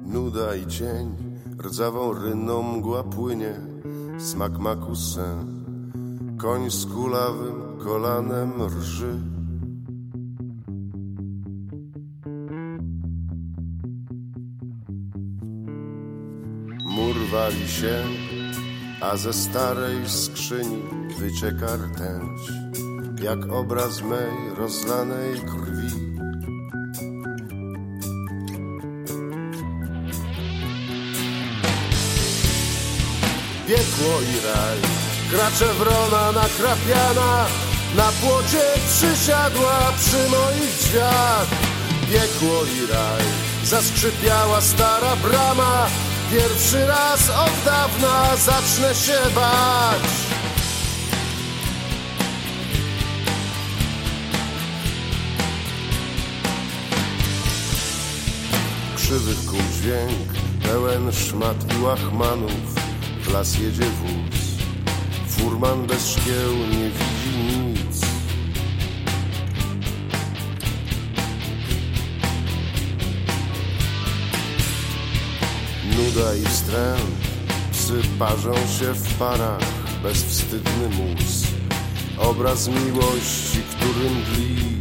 nuda i cień, rdzawą ryną mgła płynie, smak maku sen, koń z kulawym kolanem rży. Mur wali się, a ze starej skrzyni wycieka rtęć, jak obraz mej rozlanej krwi. Piekło i raj, kracze wrona nakrapiana, na płocie przysiadła przy moich drzwiach. Piekło i raj, zaskrzypiała stara brama, pierwszy raz od dawna zacznę się bać. Krzywy kół dźwięk, pełen szmat i łachmanów, w las jedzie wóz, furman bez szkieł nie widzi nic. Nuda i wstręt, psy parzą się w parach, bezwstydny mus, obraz miłości, który mdli.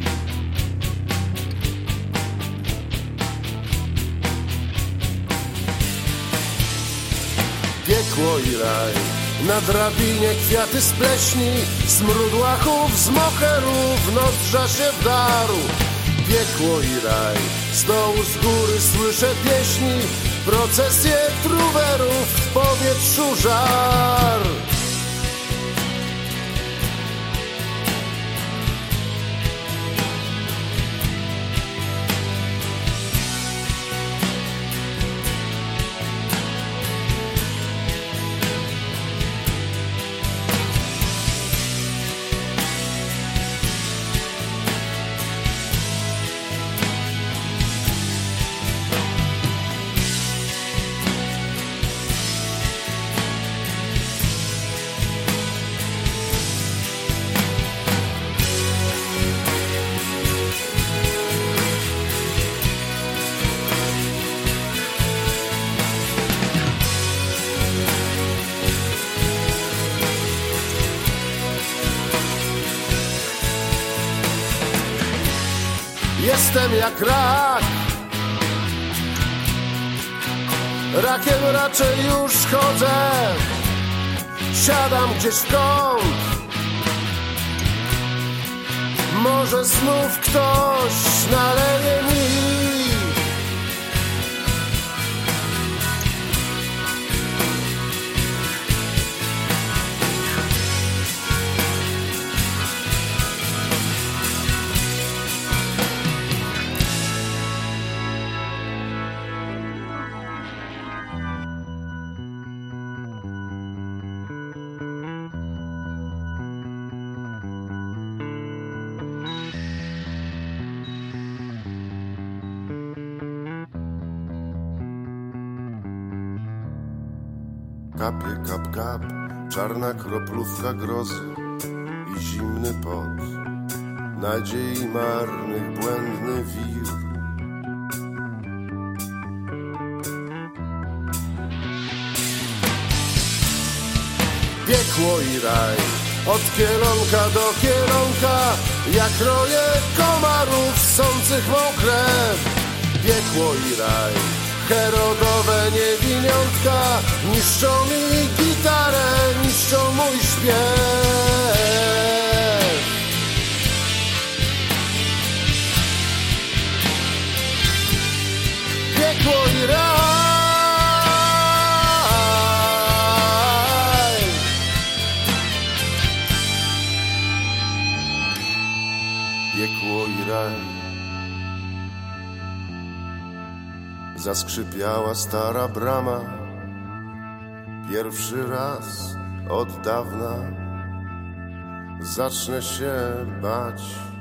Piekło i raj, na drabinie kwiaty z pleśni, smród łachów z moherów, nozdrza się wdarł. Piekło i raj, z dołu z góry słyszę pieśni, procesje truwerów, w powietrzu żar. Jestem jak rak, rakiem raczej już chodzę, siadam gdzieś w kąt, może znów ktoś naleje mi. Kapie, kap, kap, czarna kroplówka grozy i zimny pot, nadziei marnych, błędny wir. Piekło i raj, od kielonka do kielonka, jak roje komarów ssących mą krew. Piekło i raj, herodowe niewiniątka, niszczą mi gitarę, niszczą mój śpiew. Piekło i raj, piekło i raj. Zaskrzypiała stara brama, pierwszy raz od dawna zacznę się bać.